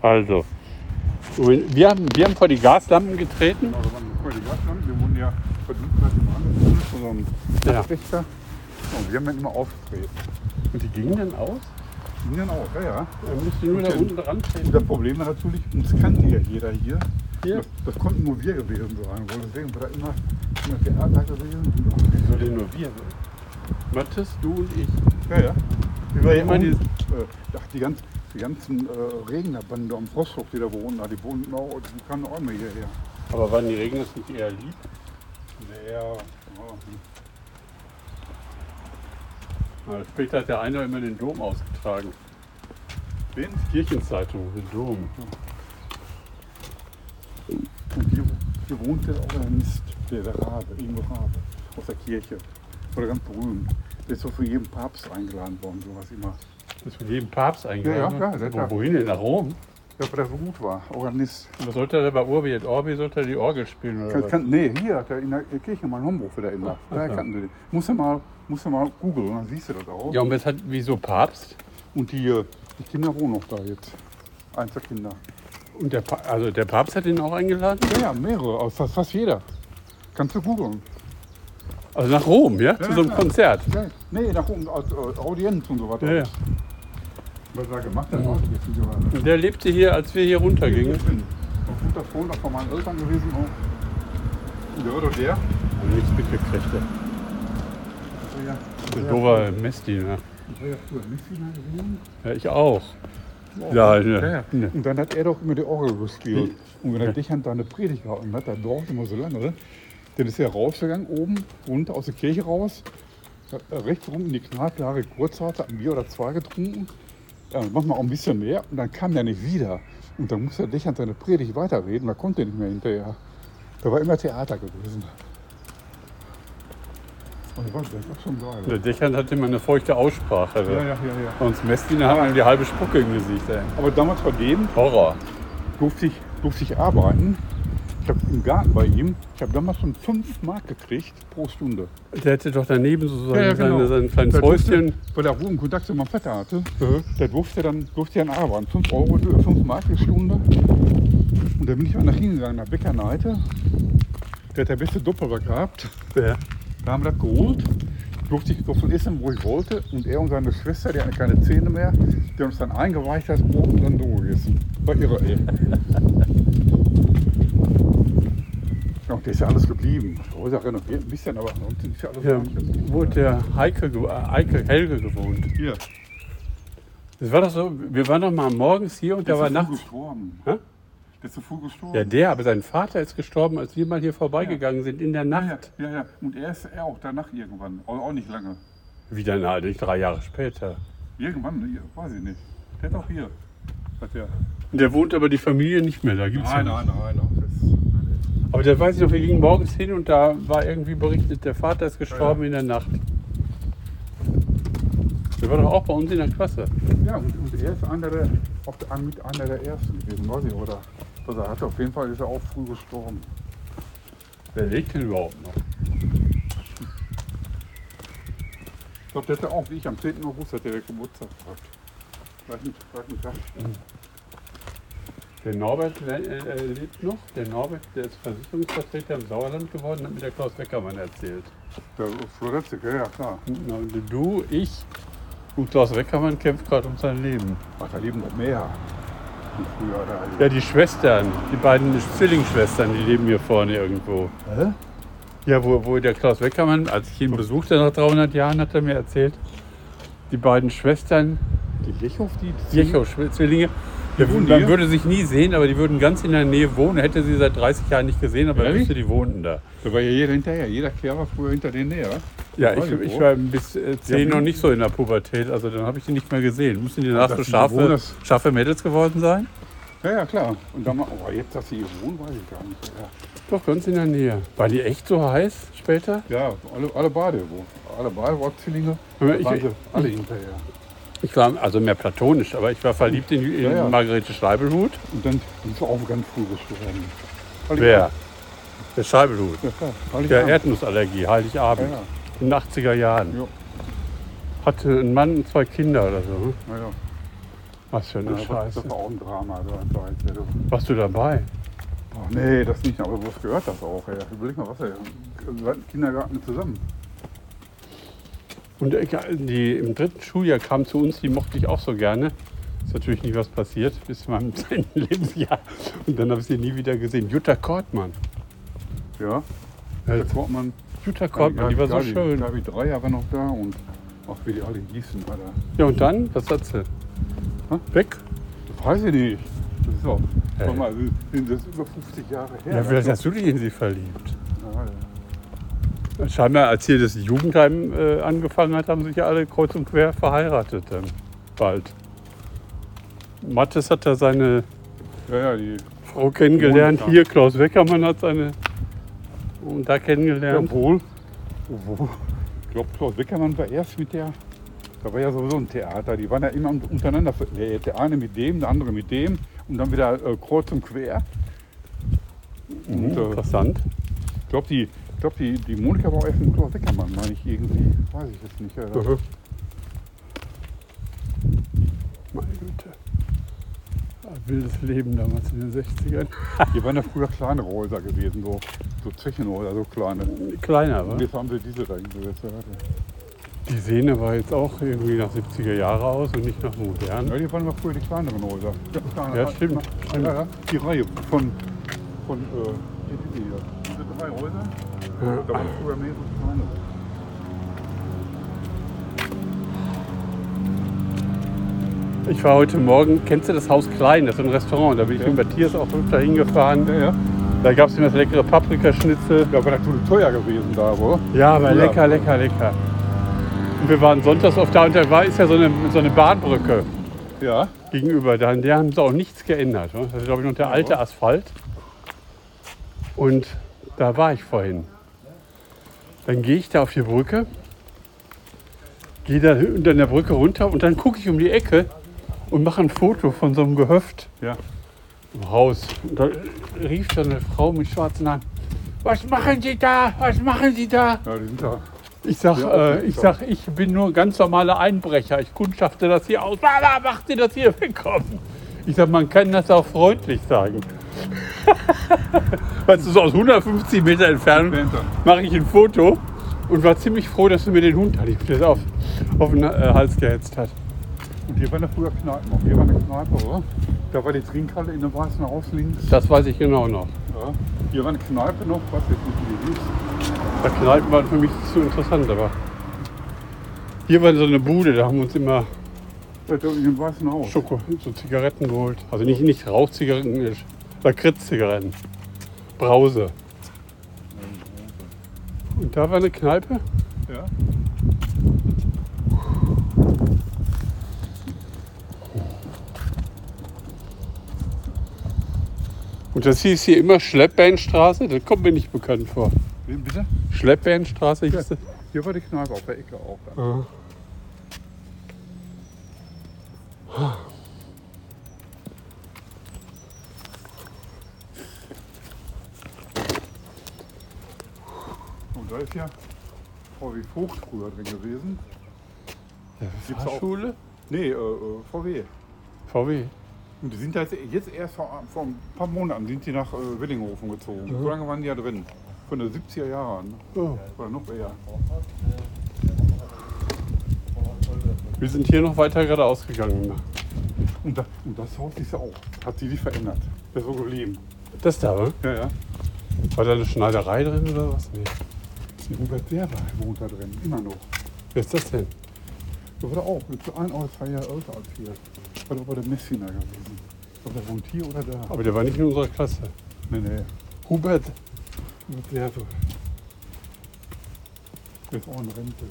Also, wir haben vor die Gaslampen getreten. Also vor die Gaslampen, wir wurden ja verdient nach dem anderen von so einem Richter. Und wir haben dann immer aufgedreht. Und die gingen dann aus? Die gingen dann aus, ja. Dann müsst ihr nur da unten dran treten. Und das Problem war natürlich, uns kannte ja jeder hier. Hier? Das konnten nur wir gewesen sein. Deswegen war da immer Theater gewesen. Wieso denn nur wir? Mathis, du und ich. Ja. Wir waren ja immer die ganzen Regnerbanden da am Frosthof, die da wohnen, die wohnen auch, die kamen auch immer hierher. Aber waren die Regner nicht eher lieb? Ja. Später hat der eine immer den Dom ausgetragen. Wen? Kirchenzeitung, den Dom. Und hier wohnte auch ein Mist, der Rabe, Ingo Rabe, aus der Kirche. Oder ganz berühmt. Der ist so für jeden Papst eingeladen worden, sowas immer. Das ist von jedem Papst eingeladen. Ja, klar. Wohin denn? Nach Rom? Ja, weil der so gut war, Organist. Und was sollte er bei Urbi et Orbi? Sollte er die Orgel spielen? Oder was? Nee, hier hat er in der Kirche mal in Homburg wieder immer. Da kannten sie den. Musst du mal googeln, dann siehst du das auch. Ja, und wieso Papst? Und die Kinder wohnen noch da jetzt. Eins der Kinder. Und der Papst hat ihn auch eingeladen? Ja, mehrere, also fast jeder. Kannst du googeln. Also nach Rom, ja? Zu so einem klar. Konzert? Ja, nee, nach oben als Audienz und so weiter. Ja. Was er gemacht hat, weiß ich jetzt nicht. Aber Und der lebte hier, als wir hier runtergingen. ich bin auf guter Freund von meinen Eltern gewesen. Auch. Und der oder der? Und nichts mitgekriegt. Der dober Messdiener. Ich war ja früher Messdiener gewesen. Ja, ich auch. Ja. Ja. Und dann hat er doch immer die Orgel gespielt. Und wenn er dich an deine Predigt gehalten hat, dann braucht immer so lange. Dann ist er rausgegangen, oben, runter aus der Kirche raus, hat rechts rum in die knallklare Kurzhaut, hat ein Bier oder zwei getrunken, manchmal auch ein bisschen mehr, und dann kam er nicht wieder. Und dann musste er dich an seine Predigt weiterreden, da konnte er nicht mehr hinterher. Da war immer Theater gewesen. Und das war schon geil. Der Dechern hatte immer eine feuchte Aussprache. Ja. Und uns Messdiener haben ihm die halbe Spucke im Gesicht. Ey. Aber damals bei dem Horror. durfte ich arbeiten. Ich habe im Garten bei ihm, ich habe damals schon 5 Mark gekriegt pro Stunde. Der hatte doch daneben so sein kleines Da Häuschen. durfte, weil er guten Kontakt zu meinem Vater hatte, da durfte er dann arbeiten. 5 Euro, 5 Mark die Stunde. Und da bin ich mal nach hingegangen, nach Bäckerneite. Der hat der beste Doppler gehabt. Ja. Da haben wir das geholt. Durfte ich so viel essen, wo ich wollte. Und er und seine Schwester, die hatten keine Zähne mehr, die haben uns dann eingeweicht, das Brot und dann so gegessen. War irre, ey. Ja, und der ist ja alles geblieben. Das Häuser renoviert ein bisschen, aber ansonsten ist ja alles geblieben. Wo hat der Helge gewohnt? Hier. Das war doch so, wir waren doch mal morgens hier und der war nachts. gestorben. Hä? Der ist zu früh gestorben. Ja, aber sein Vater ist gestorben, als wir mal hier vorbeigegangen sind in der Nacht. Ja. Und er ist auch danach irgendwann. Auch nicht lange. Wieder nicht 3 Jahre später. Irgendwann, weiß ich nicht. Der ist auch hier. Der wohnt aber die Familie nicht mehr, da gibt's Nein. Aber der weiß ich noch, wir gingen morgens hin und da war irgendwie berichtet, der Vater ist gestorben in der Nacht. Der war doch auch bei uns in der Klasse. Ja, und er ist einer der ersten gewesen, weiß ich, oder? Also er hat auf jeden Fall, ist er auch früh gestorben. Wer lebt denn überhaupt noch? Ich glaube, der hatte auch, wie ich, am 10. August hat der Geburtstag gehabt. Gleichen Tag. Der Norbert lebt noch. Der Norbert, der ist Versicherungsvertreter im Sauerland geworden, hat mir der Klaus Weckermann erzählt. Der Florenzik, ja klar. Du, ich und Klaus Weckermann kämpft gerade um sein Leben. Ach, da leben noch mehr. Früher, Ja, die Schwestern, die beiden Zwillingsschwestern, die leben hier vorne irgendwo. Hä? Ja, wo der Klaus Weckermann, als ich ihn besuchte nach 300 Jahren, hat er mir erzählt, die beiden Schwestern, Die Jechow, die Jechow-Zwillinge, wohnen man hier? würde sich nie sehen, aber die würden ganz in der Nähe wohnen. Hätte sie seit 30 Jahren nicht gesehen, aber er Ehrlich? wusste, die wohnten da. Da war ja jeder hinterher. Jeder Kerl war früher hinter denen her. Ja, ich war bis 10 noch wie- nicht so in der Pubertät, also dann habe ich die nicht mehr gesehen. Mussten die danach das so sind die scharfe Mädels geworden sein? Ja, klar. Und dann mal, oh, jetzt, dass sie hier wohnen, weiß ich gar nicht. Doch, ganz in der Nähe. War die echt so heiß später? Ja, alle beide. Alle beide Zwillinge. Ich- Waren sie alle hinterher. Ich war also mehr platonisch, aber ich war verliebt in Ja. Margarete Scheibelhut. Und dann ist sie auch ganz früh gestorben. Wer? Der Scheibelhut. Ja, klar. Der Heiligabend. Erdnussallergie, Heiligabend. Ja, ja. In den 80er Jahren. Ja. Hatte einen Mann und 2 Kinder oder so. Ja, ja. Was für eine Scheiße. Das war auch ein Drama. Da. Warst du dabei? Oh, nee, das nicht, aber was gehört das auch? Ey. Überleg mal, was ey. Wir hatten Kindergarten zusammen. Und die im 3. Schuljahr kam zu uns, die mochte ich auch so gerne. Ist natürlich nie was passiert, bis zu meinem 10. Lebensjahr. Und dann habe ich sie nie wieder gesehen. Jutta Kortmann. Ja, der Kortmann. Jutta Kortmann, die war so schön. Gabi Dreier war noch da und auch wie die alle hießen, Alter. Ja, und dann? Was hat sie? Weg? Das weiß ich nicht. Das ist auch, Hey. guck mal, das ist über 50 Jahre her. Ja, vielleicht hast du dich in sie verliebt. Ja, Scheinbar, als hier das Jugendheim angefangen hat, haben sich ja alle kreuz und quer verheiratet dann bald. Mattes hat da seine ja, die Frau kennengelernt. Monika. Hier, Klaus Weckermann hat seine und da kennengelernt. Obwohl, ich glaube, Klaus Weckermann war erst mit der, da war ja sowieso ein Theater, die waren ja immer untereinander, der eine mit dem, der andere mit dem und dann wieder kreuz und quer. Und, Interessant. ich glaube, die Monika war auch erst mit Klaus Weckermann, meine ich irgendwie, weiß ich jetzt nicht. Ja, Meine Güte. Ein wildes Leben damals in den 60ern. die waren ja früher kleinere Häuser gewesen, so Zechenhäuser, so kleine. Kleiner, Und wa? jetzt haben sie diese da hingesetzt. Die sehen aber jetzt auch irgendwie nach 70er Jahre aus und nicht nach modern. Ja, die waren mal früher die kleineren Häuser. Ja, stimmt. Ja, die Reihe von diese 3 Häuser, da waren früher mehr so kleine. Ich war heute Morgen, kennst du das Haus Klein? Das ist ein Restaurant. Da bin ich Ja. mit Matthias auch öfter hingefahren. Ja. Da gab es immer das leckere Paprikaschnitzel. Ja, war natürlich teuer gewesen da, oder? Ja, aber Ja. lecker, lecker, lecker. Und wir waren sonntags oft da und da ist ja so eine Bahnbrücke Ja. gegenüber. Da haben sie auch nichts geändert. Ne? Das ist, glaube ich, noch der alte Asphalt. Und da war ich vorhin. Dann gehe ich da auf die Brücke, gehe da unter der Brücke runter und dann gucke ich um die Ecke und mache ein Foto von so einem Gehöft Ja. im Haus. Und da rief so eine Frau mit schwarzen Haaren: Was machen Sie da? Was machen Sie da? Ja, die sind da. Ich sag, Ja, ich bin nur ein ganz normaler Einbrecher. Ich kundschafte das hier aus. Mama, macht Sie das hier wegkommen? Ich sag, man kann das auch freundlich sagen. Weißt du, so aus 150 Meter Entfernung mache ich ein Foto und war ziemlich froh, dass du mir den Hund auf den Hals gehetzt hat. Und hier war eine früher Kneipe noch. Hier war eine Kneipe, oder? Da war die Trinkhalle in dem Weißen Haus links. Das weiß ich genau noch. Ja. Hier war eine Kneipe noch, was jetzt nicht wie die hieß. Da Kneipen waren für mich nicht so interessant, aber hier war so eine Bude, da haben wir uns immer Ja, da in dem Weißen Haus. so Zigaretten geholt. Also nicht Rauchzigaretten, Lakritz-Zigaretten. Brause. Und da war eine Kneipe. Ja. Und das hieß hier immer Schleppbahnstraße. Das kommt mir nicht bekannt vor. Wie, bitte? Schleppbahnstraße hieß Ja. das. Hier war die Kneipe auf der Ecke auch. Da. Ah. Und da ist ja VW Vogt früher drin gewesen. Gibt's auch? Fahrschule? Nee, VW. VW. Und die sind da jetzt erst vor ein paar Monaten sind die nach Willinghofen gezogen. So lange waren die ja drin. Von den 70er Jahren. Oh. Oder noch eher. Wir sind hier noch weiter geradeaus gegangen. Und das Haus ist ja auch. Hat sich nicht verändert. Das ist so geblieben. Das da, wa? Ja, ja. War da eine Schneiderei drin oder was? Nee. Die Hubert Werber wohnt da drin. Immer noch. Wer ist das denn? Da war er auch. Jetzt 1 oder 2 Jahre älter als hier. War doch bei der Messiner gewesen. Ob der wohnt hier oder da? Aber der war nicht in unserer Klasse. Nee. Hubert. Hubert Werber. Der ist auch in Rente.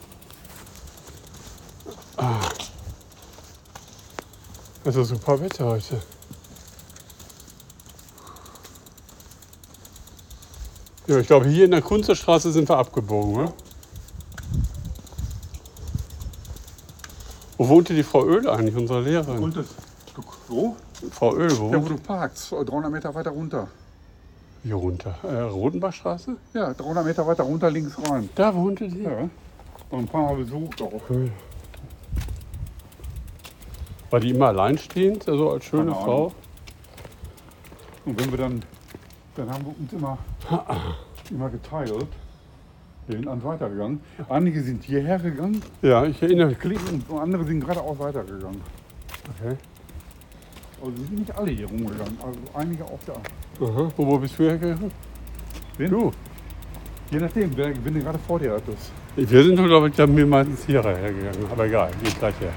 Also super Wetter heute. Ja, ich glaube, hier in der Kunsterstraße sind wir abgebogen, oder? Wo wohnte die Frau Oehl eigentlich, unsere Lehrerin? Und das. Wo? Frau Oehl, wo Ja, wo wohnt du parkst. 300 Meter weiter runter. hier runter? Rodenbachstraße? Ja, 300 Meter weiter runter links rein. Da wohnte die? Ja. Und ein paar Mal besucht auch. Cool. War die immer alleinstehend, also als schöne Keine Frau? Ahnung. Und wenn wir dann haben wir uns immer geteilt. Wir sind dann weitergegangen. Einige sind hierher gegangen, Ja, ich erinnere mich. klicken und andere sind geradeaus weitergegangen. Okay. Also die sind nicht alle hier rumgegangen, also einige auch da. Aha. Wo bist du hergegangen? Wen? Du. Je nachdem, wenn du gerade vor dir hattest. Wir sind, glaube ich, dann mir meistens hierher hergegangen. Aber egal, geht gleich her.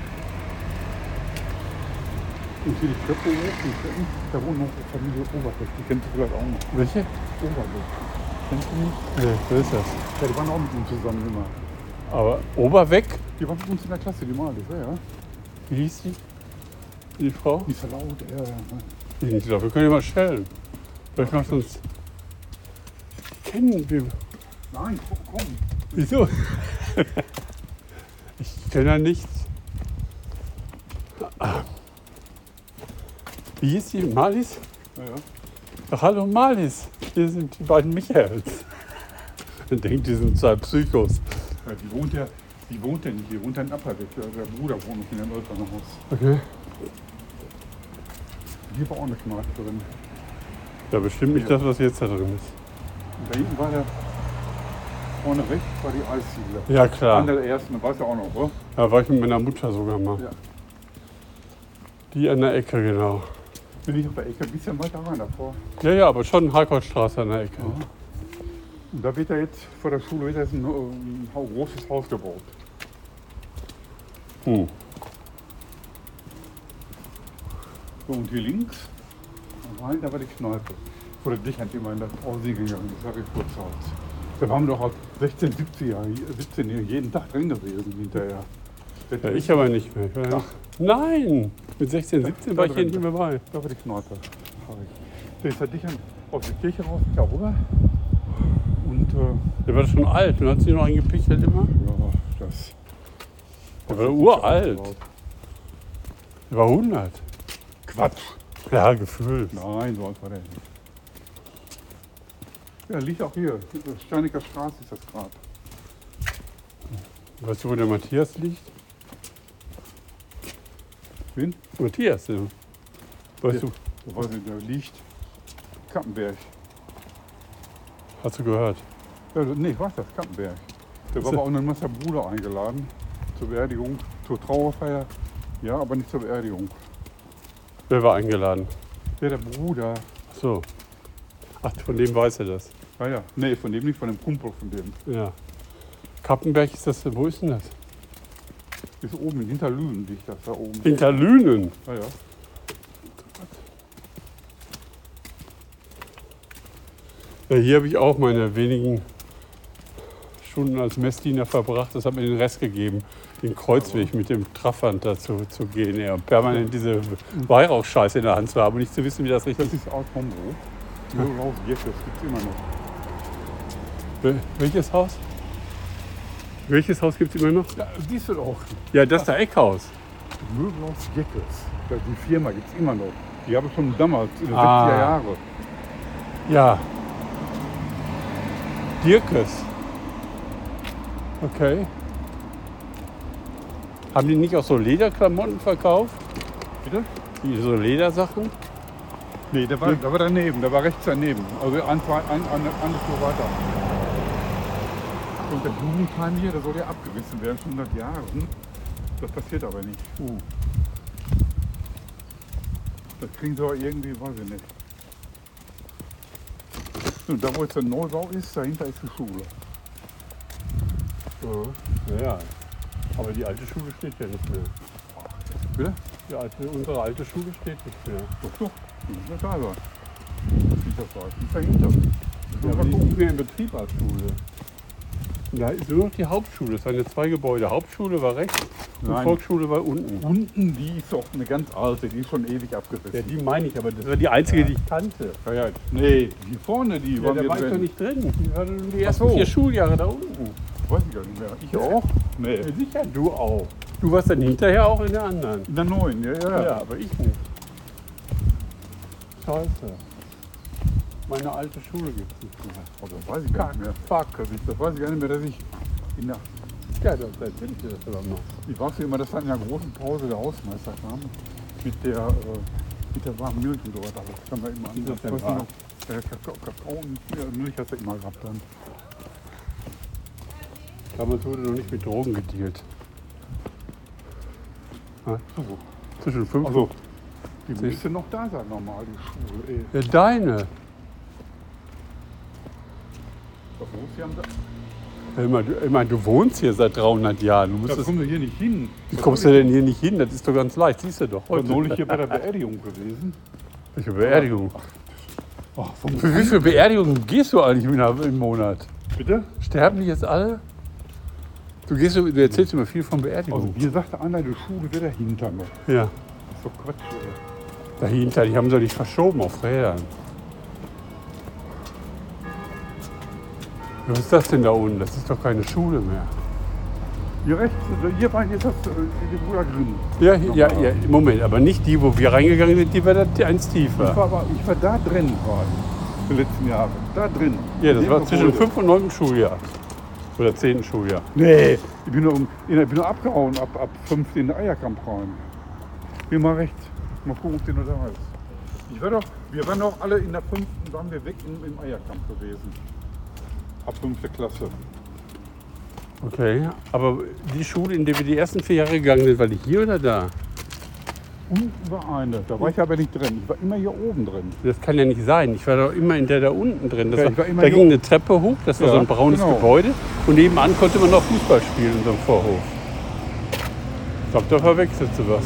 Und hier die Treppe hoch, die Treppen, da wohnt noch die Familie Oberbeck, die kennst du vielleicht auch noch. Welche? Oberbeck. Kennst du nicht? Nee, wer ist das? Ja, die waren auch mit uns zusammen immer. Aber Oberweg? Die waren mit uns in der Klasse, die Malis, ja. Wie hieß die? Die Frau? Die ist ja laut, ja. Ich glaube, wir können ja mal stellen. Vielleicht macht uns. Die kennen wir. Nein, komm. Wieso? Ich kenne ja nichts. Wie hieß die? Malis? Ja, ja. Ach, hallo Malis. Hier sind die beiden Michaels. Man denkt, die sind zwei Psychos. Ja, die wohnt ja nicht, die wohnt ja in Apperbeck. Der Bruder wohnt noch in einem Elternhaus. Okay. Hier war auch eine Kneipe drin. Ja, bestimmt nicht das, was jetzt da drin ist. Und da hinten war der, vorne rechts war die Eisziegler. Ja, klar. Einer der ersten, das weißt du auch noch, oder? Da war ich mit meiner Mutter sogar mal. Ja. Die an der Ecke, genau. Bin ich auf der Ecke ein bisschen weiter rein davor. Ja, ja, aber schon Harkottstraße an der Ecke. Und da wird ja jetzt vor der Schule wird jetzt ein großes Haus gebaut. Hm. So, und hier links, rein, da war die Kneipe. Vor der Dichand immer in das Aussie gegangen, das war Geburtshaus. Da waren wir doch ab 16, 17 hier jeden Tag drin gewesen hinterher. Ja, ich aber nicht mehr. Ach. Nein! Mit 16, 17 war ich hier nicht mehr dabei. Da war die Kneipe. Da ist der Dichand aus der Kirche raus, da rüber. Und Der war schon alt und hat sich noch eingepichelt immer. ja, das. Der war uralt. Der war 100. Quatsch. Ja, gefühlt. Nein, so alt war der nicht. Ja, liegt auch hier. Steiniger Straße ist das gerade. Weißt du, wo der Matthias liegt? Wen? Matthias, ja. Weißt du, Da weiß ich, der liegt Kappenberg. hast du gehört? Ja, nee, ich weiß das, Kappenberg. Der war So. aber auch noch sein Bruder eingeladen zur Beerdigung, zur Trauerfeier. Ja, aber nicht zur Beerdigung. Wer war eingeladen? Ja, der Bruder. Ach so. Ach, von dem weiß er das. Ja, ja. Nee, von dem nicht, von dem Kumpel von dem. Ja. Kappenberg ist das, wo ist denn das? Ist oben in Hinterlünen liegt das da oben. Hinterlünen. Ja, ja. Ja, hier habe ich auch meine wenigen Stunden als Messdiener verbracht. Das hat mir den Rest gegeben, den Kreuzweg mit dem Trafant dazu zu gehen. Ja, und permanent diese Weihrauchscheiße in der Hand zu haben und nicht zu wissen, wie das richtig Das ist Alt Homburg. Möbelhaus Jeckes gibt es immer noch. Welches Haus? Welches Haus gibt es immer noch? Ja, siehst du doch. Ja, das ist der Eckhaus. Möbelhaus Jeckes. Die Firma gibt es immer noch. Die habe ich schon damals, in den Ah. 70er Jahre. Ja. Dirkes. Okay. Haben die nicht auch so Lederklamotten verkauft? Bitte? Die so Ledersachen? Nee, der war daneben, der war rechts daneben. Also eine Flur weiter. Und der Blumenheim hier, der soll ja abgerissen werden, schon 100 Jahre. Das passiert aber nicht. Das kriegen sie aber irgendwie, weiß ich nicht. Und da wo jetzt der Neubau ist, dahinter ist die Schule. Ja. Aber die alte Schule steht ja nicht mehr. Bitte? Unsere alte Schule steht nicht mehr. Doch. Die muss ja da sein. Wie das war. Die ist dahinter. Ja, aber die ist nicht mehr in Betrieb als Schule. Da ist nur noch die Hauptschule. Es waren ja zwei Gebäude. Hauptschule war rechts und Nein. Volksschule war unten. Unten, die ist auch eine ganz alte, die ist schon ewig abgerissen. Ja, die meine ich, aber das war die einzige, die ich kannte. Ja, nee, die vorne, die Ja, waren da wir war ich drin. doch nicht drin. Die waren nur die Ach ersten so. 4 Schuljahre da unten. Weiß ich gar nicht mehr. Ich auch? Nee. Ja, sicher, du auch. Du warst dann hinterher auch in der anderen. In der neuen, ja. aber ich nicht. Scheiße. Meine alte Schule gibt es nicht mehr. Oh, das weiß ich gar nicht mehr. Fuck. Das weiß ich gar nicht mehr, dass ich in der Ja, das erzähl ich dir das aber mal. Ich weiß immer, dass dann in der großen Pause der Hausmeister kam mit der warmen Milch und so weiter. Das kann man immer an. das denn Weißt du wahr? noch, Kakao und Milch hast du immer gehabt dann. Damals wurde noch nicht mit Drogen gedealt. Ja, So. zwischen 5 Also, die müsste noch da sein normal, die Schule. Ja, deine. Sie haben Ich meine, du wohnst hier seit 300 Jahren. Du da müsstest, kommen wir hier nicht hin. wie kommst du denn hier nicht hin? Das ist doch ganz leicht. Siehst du doch Ich war heute. neulich hier bei der Beerdigung gewesen. Welche Beerdigung? Ach, Für wie viele Beerdigungen gehst du eigentlich im Monat? Bitte? Sterben die jetzt alle? Du erzählst immer viel von Also Beerdigungen. mir sagte einer, die Schule wäre dahinter noch. Ja. Das ist doch Quatsch. Oder? Dahinter, die haben sie nicht verschoben auf Rädern. Was ist das denn da unten? Das ist doch keine Schule mehr. Hier rechts, hier war jetzt das die Bruder Grimm. Ja, Moment, aber nicht die, wo wir reingegangen sind, die war da eins tiefer. Ich war da drin, war ich, die letzten Jahre. Da drin. Ja, das In war dem zwischen Gebäude. 5. und 9. Schuljahr. Oder 10. Schuljahr. Nee, ich bin nur abgehauen, ab 5 in den Eierkamp rein. Geh mal rechts. Mal gucken, ob der noch da ist. Wir waren doch alle in der 5. waren wir weg im Eierkamp gewesen. Ab 5. Klasse. Okay, aber die Schule, in der wir die ersten 4 Jahre gegangen sind, war die hier oder da? Unten war eine, da war ich aber nicht drin. Ich war immer hier oben drin. Das kann ja nicht sein. Ich war doch immer in der da unten drin. Ja, ich war immer Da hier ging eine Treppe hoch, das war Ja, so ein braunes genau. Gebäude. Und nebenan konnte man noch Fußball spielen in so einem Vorhof. Ich glaube, da verwechselst du was.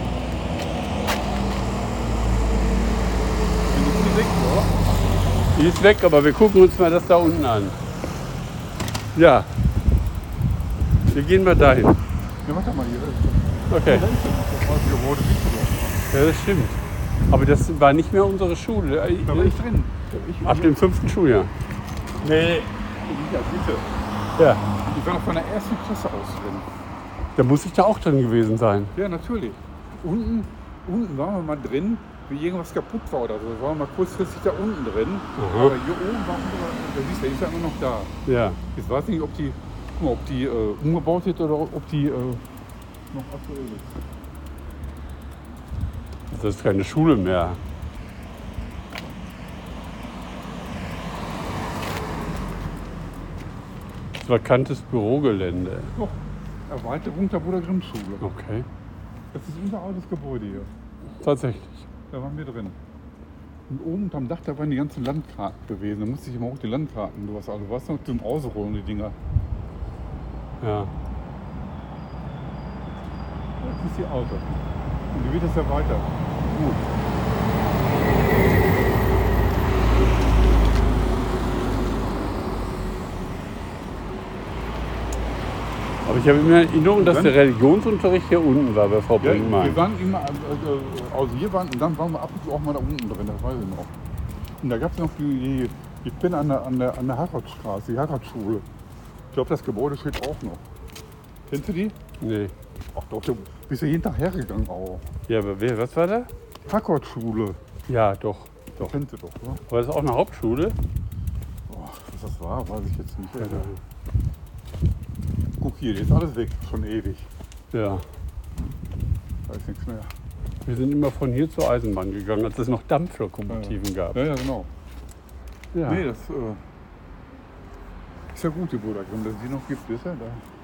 Bin ich nicht weg, oder? Die ist weg, aber wir gucken uns mal das da unten an. Ja. Wir gehen mal dahin. Ja, warte mal hier. Okay. Da ist er noch. Das Gebäude siehst du Ja, das stimmt. Aber das war nicht mehr unsere Schule. doch. Da war ich drin. Ab dem 5. Schuljahr. Nee. Ja, bitte. Ja. Ich war noch von der ersten Klasse aus drin. Da muss ich da auch drin gewesen sein. Ja, natürlich. Unten waren wir mal drin, wie irgendwas kaputt war oder so. Da waren wir mal kurzfristig da unten drin. Aha. Aber hier oben waren wir, da siehst du, der ist ja immer noch da. Ja. Jetzt weiß ich nicht, ob die umgebaut wird oder ob die noch aktuell ist. Das ist keine Schule mehr. Das ist vakantes Bürogelände. Doch, Erweiterung der Bruder Grimm Schule. Okay. Das ist unser altes Gebäude hier. Tatsächlich. Da waren wir drin. Und oben unterm Dach, da waren die ganzen Landkarten gewesen. Da musste ich immer auch die Landkarten und sowas. Also was noch zum Ausrollen, die Dinger. Ja. Das ist die Auto. Und die wird es ja weiter. Gut. Aber ich habe immer in Erinnerung, dass Dann- der Religionsunterricht hier unten war bei Frau Ja, Brinkmann. wir waren immer, also hier waren, und dann waren wir ab und zu auch mal da unten drin, das weiß ich noch. Und da gab es noch ich bin an der Haraldstraße, die Haraldschule. Ich glaube, das Gebäude steht auch noch. Kennst du die? Nee. Ach doch, du bist ja jeden Tag hergegangen auch. Ja, aber was war da? Haraldschule. Ja, doch. Doch. Kennst du doch, oder? War das auch eine Hauptschule? Oh, was das war, weiß ich jetzt nicht. Guck hier, hier ist alles weg, schon ewig. Ja. Da ist nichts mehr. Wir sind immer von hier zur Eisenbahn gegangen, als es noch Dampflokomotiven gab. Ja, genau. Ja. Nee, das ist ja gut, die Bruder Grimm, dass es die noch gibt, ist ja da.